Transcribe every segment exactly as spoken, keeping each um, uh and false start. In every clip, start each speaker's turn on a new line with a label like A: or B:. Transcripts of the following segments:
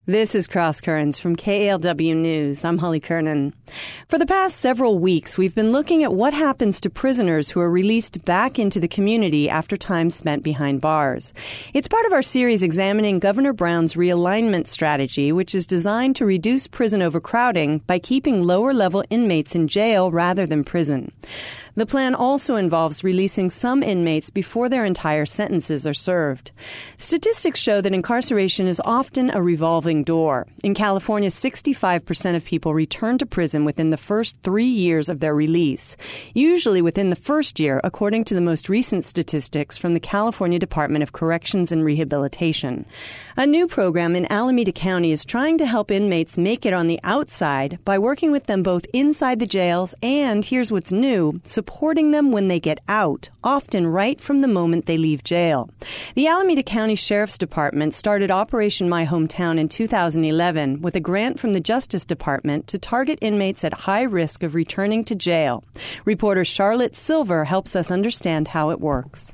A: This is Cross Currents from K A L W News. I'm Holly Kernan. For the past several weeks, we've been looking at what happens to prisoners who are released back into the community after time spent behind bars. It's part of our series examining Governor Brown's realignment strategy, which is designed to reduce prison overcrowding by keeping lower-level inmates in jail rather than prison. The plan also involves releasing some inmates before their entire sentences are served. Statistics show that incarceration is often a revolving door. In California, sixty-five percent of people return to prison within the first three years of their release, usually within the first year, according to the most recent statistics from the California Department of Corrections and Rehabilitation. A new program in Alameda County is trying to help inmates make it on the outside by working with them both inside the jails and, here's what's new, supporting them when they get out, often right from the moment they leave jail. The Alameda County Sheriff's Department started Operation My Hometown in two thousand eleven with a grant from the Justice Department to target inmates at high risk of returning to jail. Reporter Charlotte Silver helps us understand how it works.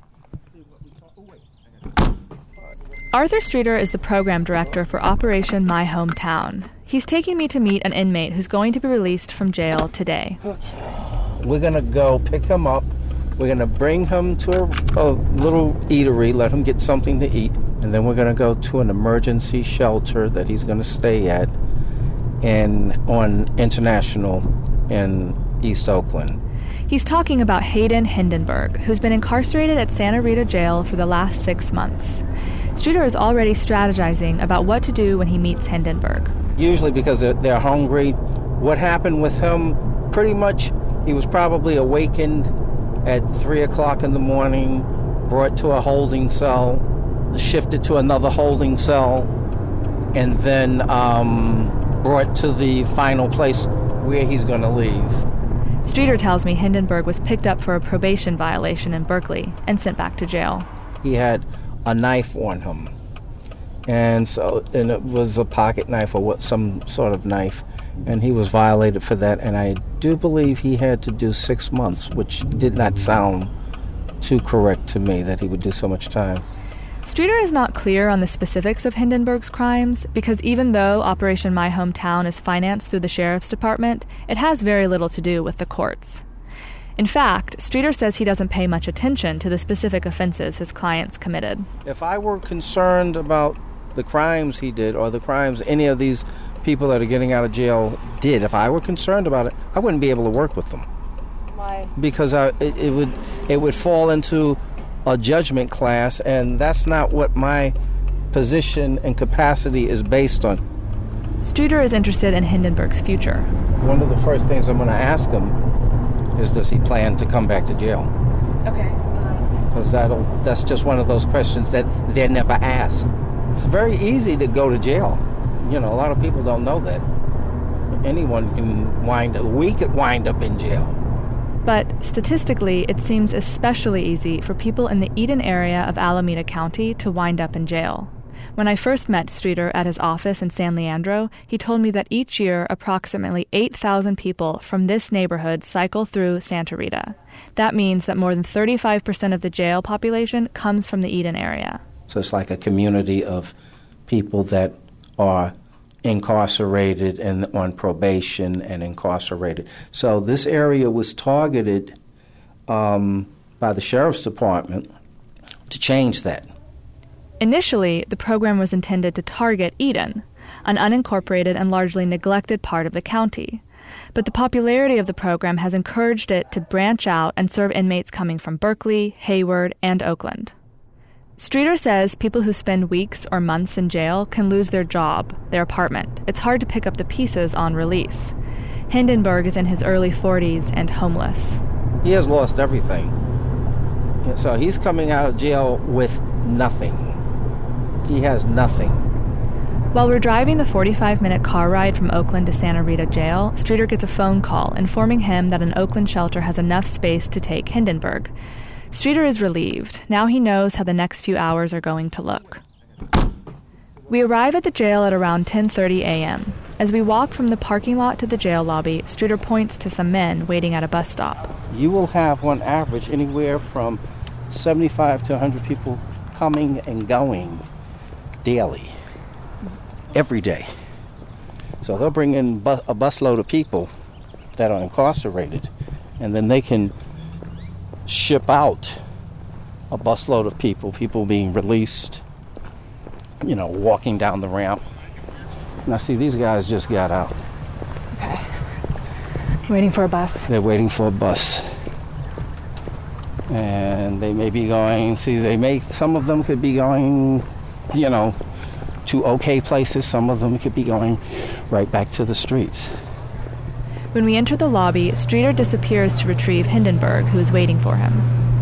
B: Arthur Streeter is the program director for Operation My Hometown. He's taking me to meet an inmate who's going to be released from jail today.
C: We're going to go pick him up. We're going to bring him to a, a little eatery, let him get something to eat, and then we're going to go to an emergency shelter that he's going to stay at in, on International in East Oakland.
B: He's talking about Hayden Hindenburg, who's been incarcerated at Santa Rita Jail for the last six months. Streeter is already strategizing about what to do when he meets Hindenburg.
C: Usually because they're, they're hungry. What happened with him, pretty much, he was probably awakened at three o'clock in the morning, brought to a holding cell, shifted to another holding cell, and then um, brought to the final place where he's going to leave.
B: Streeter tells me Hindenburg was picked up for a probation violation in Berkeley and sent back to jail.
C: He had a knife on him, and so and it was a pocket knife or what, some sort of knife, and he was violated for that, and I do believe he had to do six months, which did not sound too correct to me that he would do so much time.
B: Streeter is not clear on the specifics of Hindenburg's crimes because even though Operation My Hometown is financed through the Sheriff's Department, it has very little to do with the courts. In fact, Streeter says he doesn't pay much attention to the specific offenses his clients committed.
C: If I were concerned about the crimes he did or the crimes any of these people that are getting out of jail did, if I were concerned about it, I wouldn't be able to work with them.
B: Why?
C: Because I, it, it would it would fall into a judgment class, and that's not what my position and capacity is based on.
B: Streeter is interested in Hindenburg's future.
C: One of the first things I'm going to ask him is, does he plan to come back to jail?
B: Okay.
C: Because that'll that's just one of those questions that they're never asked. It's very easy to go to jail. You know, a lot of people don't know that. Anyone can wind up, we could wind up in jail.
B: But statistically, it seems especially easy for people in the Eden area of Alameda County to wind up in jail. When I first met Streeter at his office in San Leandro, he told me that each year approximately eight thousand people from this neighborhood cycle through Santa Rita. That means that more than thirty-five percent of the jail population comes from the Eden area.
C: So it's like a community of people that are incarcerated and on probation and incarcerated. So this area was targeted um, by the Sheriff's Department to change that.
B: Initially, the program was intended to target Eden, an unincorporated and largely neglected part of the county. But the popularity of the program has encouraged it to branch out and serve inmates coming from Berkeley, Hayward, and Oakland. Streeter says people who spend weeks or months in jail can lose their job, their apartment. It's hard to pick up the pieces on release. Hindenburg is in his early forties and homeless.
C: He has lost everything. So he's coming out of jail with nothing. He has nothing.
B: While we're driving the forty-five minute car ride from Oakland to Santa Rita Jail, Streeter gets a phone call informing him that an Oakland shelter has enough space to take Hindenburg. Streeter is relieved. Now he knows how the next few hours are going to look. We arrive at the jail at around ten thirty a.m. As we walk from the parking lot to the jail lobby, Streeter points to some men waiting at a bus stop.
C: You will have, on average, anywhere from seventy-five to one hundred people coming and going daily. every day. So they'll bring in bu- a busload of people that are incarcerated, and then they can ship out a busload of people, people being released, you know, walking down the ramp. Now, see, these guys just got out.
B: Okay. Waiting for a bus.
C: They're waiting for a bus. And they may be going, see, they may, some of them could be going, you know, to okay places. Some of them could be going right back to the streets.
B: When we enter the lobby, Streeter disappears to retrieve Hindenburg, who is waiting for him.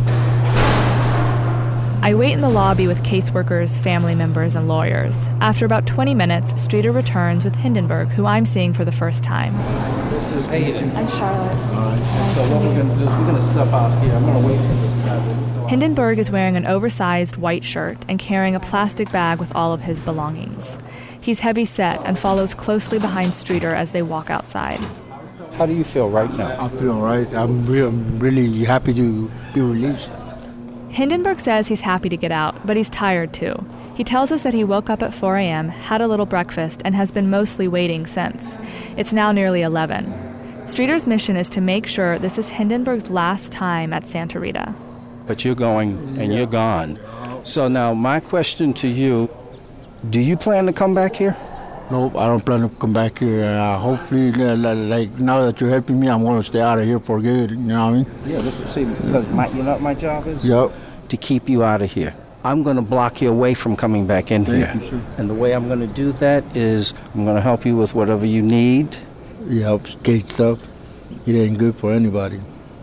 B: I wait in the lobby with caseworkers, family members, and lawyers. After about twenty minutes, Streeter returns with Hindenburg, who I'm seeing for the first time.
C: This is Hayden.
B: And Charlotte.
C: All right. So what we're going to do is we're going to step out here. I'm going to wait for this guy.
B: Hindenburg is wearing an oversized white shirt and carrying a plastic bag with all of his belongings. He's heavy-set and follows closely behind Streeter as they walk outside.
C: How do you feel right now?
D: I feel all right. I'm, re- I'm really happy to be released.
B: Hindenburg says he's happy to get out, but he's tired too. He tells us that he woke up at four a.m., had a little breakfast, and has been mostly waiting since. It's now nearly eleven. Streeter's mission is to make sure this is Hindenburg's last time at Santa Rita.
C: But you're going and you're gone. So now my question to you, do you plan to come back here?
D: Nope, I don't plan to come back here. Uh, hopefully, uh, like now that you're helping me, I'm going to stay out of here for good. You know what I mean?
C: Yeah, listen, see, because my, you know what my job is?
D: Yep.
C: To keep you out of here. I'm going to block you away from coming back in
D: Thank
C: here.
D: you, sir.
C: And the way I'm going to do that is I'm going to help you with whatever you need.
D: He helps gate stuff. It ain't good for anybody.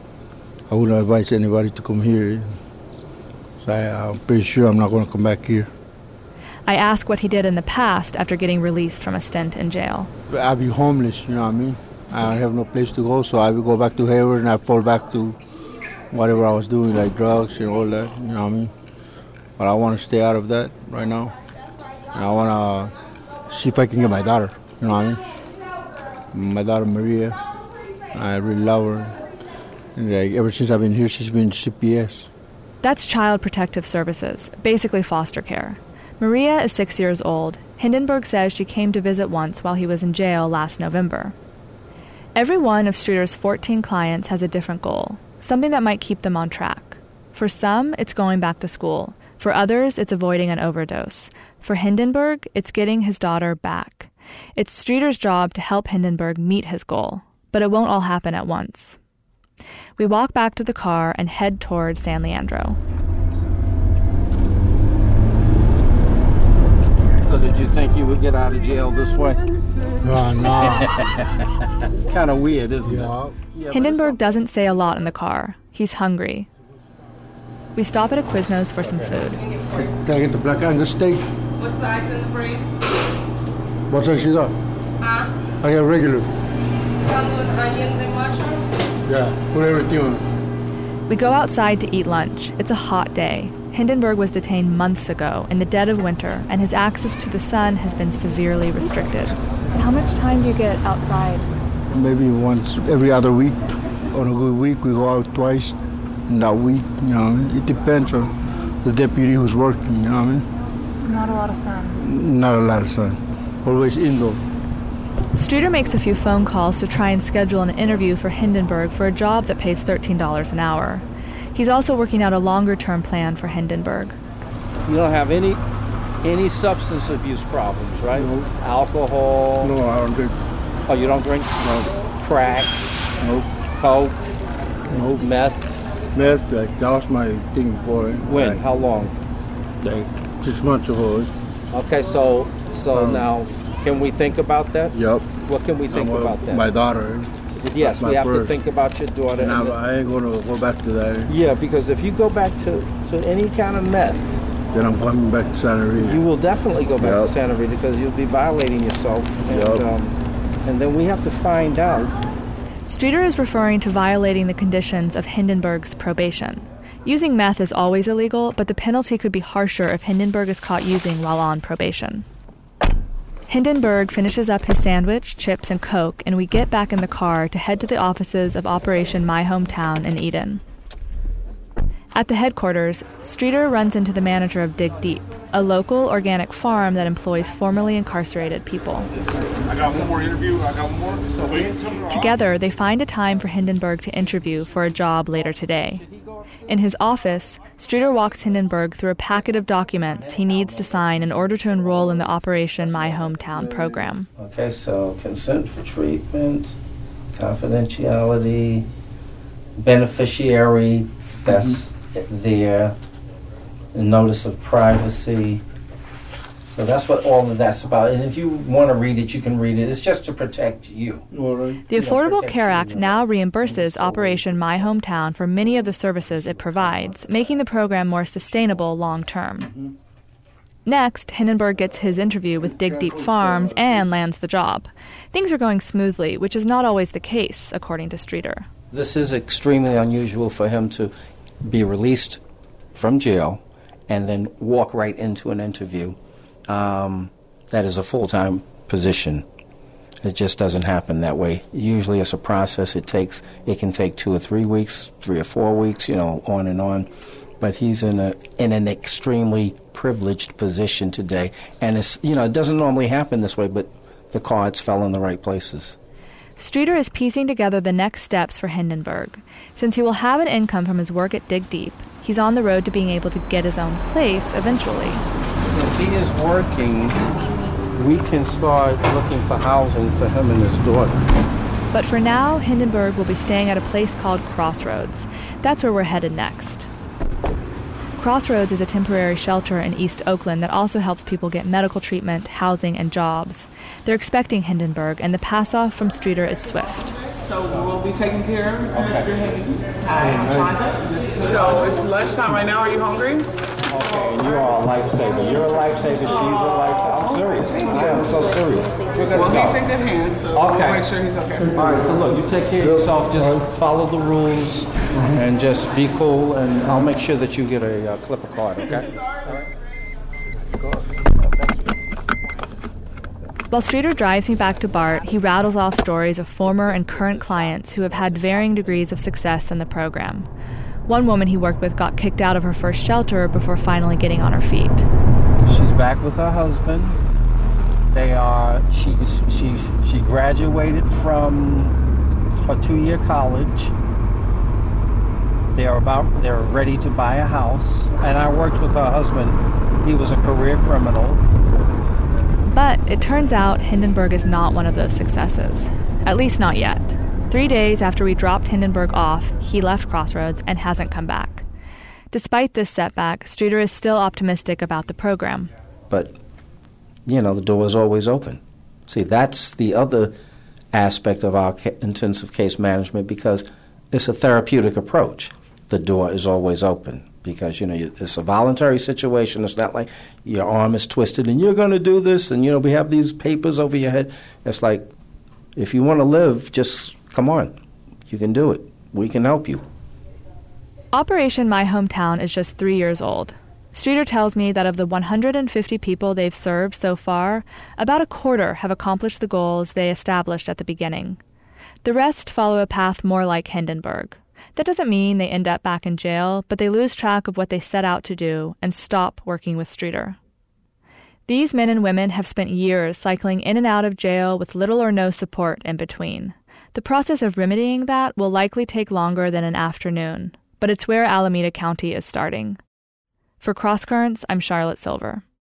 D: I wouldn't advise anybody to come here. So I, I'm pretty sure I'm not going to come back here.
B: I ask what he did in the past after getting released from a stint in jail.
D: I'll be homeless, you know what I mean? I have no place to go, so I will go back to Hayward and I fall back to whatever I was doing, like drugs and all that, you know what I mean? But I want to stay out of that right now. And I want to see if I can get my daughter, you know what I mean? My daughter Maria, I really love her. And like ever since I've been here, she's been C P S.
B: That's Child Protective Services, basically foster care. Maria is six years old. Hindenburg says she came to visit once while he was in jail last November. Every one of Streeter's fourteen clients has a different goal, something that might keep them on track. For some, it's going back to school. For others, it's avoiding an overdose. For Hindenburg, it's getting his daughter back. It's Streeter's job to help Hindenburg meet his goal, but it won't all happen at once. We walk back to the car and head toward San Leandro.
C: So did you think you would get out of jail this way?
D: Oh, no.
C: Kind of weird, isn't
D: Yeah.
C: it? Yeah,
B: Hindenburg doesn't say a lot in the car. He's hungry. We stop at a Quiznos for some food.
D: Can I get the black Angus steak?
E: What size in the frame?
D: What size is that?
E: Huh?
D: I got regular.
E: Come with onions and mushrooms?
D: Yeah, put everything on.
B: We go outside to eat lunch. It's a hot day. Hindenburg was detained months ago in the dead of winter, and his access to the sun has been severely restricted. How much time do you get outside?
D: Maybe once every other week. On a good week, we go out twice in that week. You know, it depends on the deputy who's working. You know what I mean?
B: Not a lot of sun.
D: Not a lot of sun. Always indoor.
B: Streeter makes a few phone calls to try and schedule an interview for Hindenburg for a job that pays thirteen dollars an hour. He's also working out a longer-term plan for Hindenburg.
C: You don't have any any substance abuse problems, right?
D: No.
C: Alcohol?
D: No, I don't drink.
C: Oh, you don't drink?
D: No.
C: Crack?
D: Nope.
C: Coke?
D: Nope.
C: Meth?
D: Meth, like, that was my thing before.
C: When?
D: Like,
C: How long?
D: like six months ago.
C: Okay, so so
D: Um,
C: now, can we think about that?
D: Yup.
C: What can we think
D: I'm, uh,
C: about that?
D: My daughter.
C: yes,
D: my
C: we have to
D: birth.
C: think about your daughter.
D: And
C: and
D: I, I ain't going to go back to that.
C: yeah, because if you go back to, to any kind of meth,
D: Then I'm coming back to Santa Rita.
C: you will definitely go back
D: Yep.
C: to Santa Rita because you'll be violating yourself. And,
D: Yep.
C: um, and then we have to find out.
B: Streeter is referring to violating the conditions of Hindenburg's probation. Using meth is always illegal, but the penalty could be harsher if Hindenburg is caught using while on probation. Hindenburg finishes up his sandwich, chips, and Coke, and we get back in the car to head to the offices of Operation My Hometown in Eden. At the headquarters, Streeter runs into the manager of Dig Deep, a local organic farm that employs formerly incarcerated people.
F: I got one more interview. I got one more. So wait.
B: Together, they find a time for Hindenburg to interview for a job later today. In his office, Streeter walks Hindenburg through a packet of documents he needs to sign in order to enroll in the Operation My Hometown program.
C: Okay, so consent for treatment, confidentiality, beneficiary, that's mm-hmm. there, the notice of privacy. So that's what all of that's about. And if you want to read it, you can read it. It's just to protect you.
D: All right.
B: The Affordable Care Act now reimburses Operation My Hometown for many of the services it provides, making the program more sustainable long term. Mm-hmm. Next, Hindenburg gets his interview with Dig Deep Farms and lands the job. Things are going smoothly, which is not always the case, according to Streeter.
C: This is extremely unusual for him to be released from jail and then walk right into an interview. Um, that is a full-time position. It just doesn't happen that way. Usually it's a process. It takes, it can take two or three weeks, three or four weeks, you know, on and on. But he's in a in an extremely privileged position today. And it's, you know, it doesn't normally happen this way, but the cards fell in the right places.
B: Streeter is piecing together the next steps for Hindenburg. Since he will have an income from his work at Dig Deep, he's on the road to being able to get his own place eventually.
C: If he is working, we can start looking for housing for him and his daughter.
B: But for now, Hindenburg will be staying at a place called Crossroads. That's where we're headed next. Crossroads is a temporary shelter in East Oakland that also helps people get medical treatment, housing, and jobs. They're expecting Hindenburg, and the pass-off from Streeter is swift.
G: So we'll be taking care of Mister Hayden. Hi, I'm Shonda. So it's lunchtime right now. Are you hungry?
C: Okay, and you are a lifesaver. You're a lifesaver. She's a lifesaver. I'm serious. I am so serious.
G: Well, he's in good hands, so
C: okay.
G: We'll make sure he's okay.
C: All right, so look, you take care of yourself. Just follow the rules mm-hmm. and just be cool, and I'll make sure that you get a uh, Clipper card, okay? All right.
B: While Streeter drives me back to BART, he rattles off stories of former and current clients who have had varying degrees of success in the program. One woman he worked with got kicked out of her first shelter before finally getting on her feet.
C: She's back with her husband. They are, she, she, she graduated from her two-year college. They're about, they're ready to buy a house. And I worked with her husband. He was a career criminal.
B: But it turns out Hindenburg is not one of those successes. At least not yet. Three days after we dropped Hindenburg off, he left Crossroads and hasn't come back. Despite this setback, Streeter is still optimistic about the program.
C: But, you know, the door is always open. See, that's the other aspect of our ca- intensive case management, because it's a therapeutic approach. The door is always open. Because, you know, it's a voluntary situation. It's not like your arm is twisted and you're going to do this and, you know, we have these papers over your head. It's like, if you want to live, just come on. You can do it. We can help you.
B: Operation My Hometown is just three years old. Streeter tells me that of the one hundred fifty people they've served so far, about a quarter have accomplished the goals they established at the beginning. The rest follow a path more like Hindenburg. That doesn't mean they end up back in jail, but they lose track of what they set out to do and stop working with Streeter. These men and women have spent years cycling in and out of jail with little or no support in between. The process of remedying that will likely take longer than an afternoon, but it's where Alameda County is starting. For Crosscurrents, I'm Charlotte Silver.